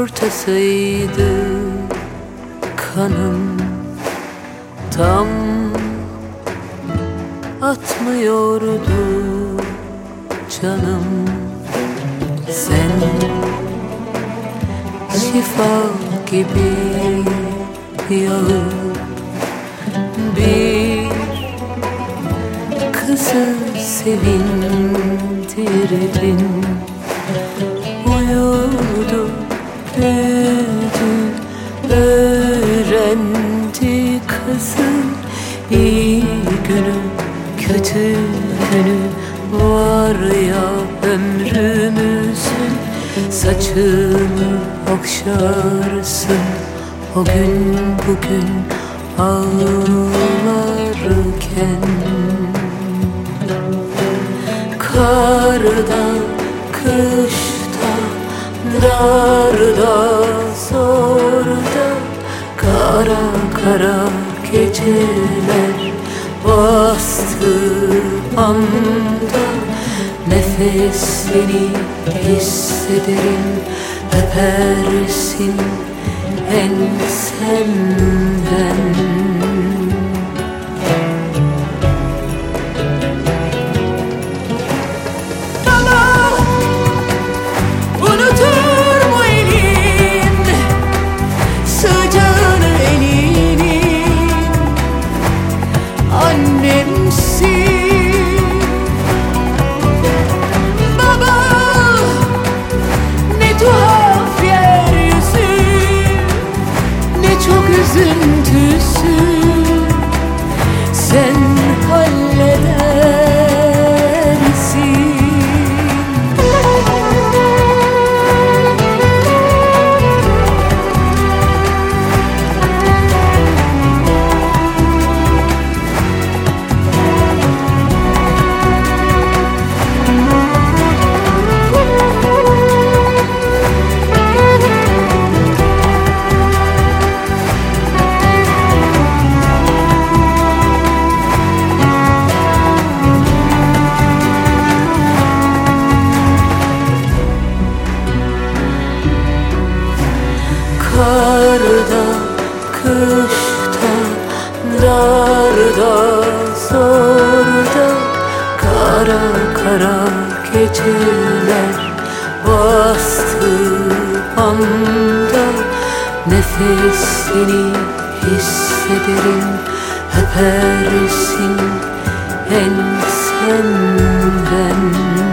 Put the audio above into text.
ortasıydı kanım, tam atmıyordu canım. Sen şifa gibi yağıp bir kızı sevindirdin. Uyudu, büyüdü, öğrendi kızın iyi günü, kötü günü var ya ömrümüzün. Saçını okşarsın o gün bugün ağlarken. Karda, kışta, darda, zorda, kara kara geceler bastı anda. Nefesini hissederim, öpersin ensemden. Üzüntüsü sen halledersin. Karda, kışta, darda, zorda, kara kara geceler bastı anda. Nefesini hissederim, öpersin ensemden.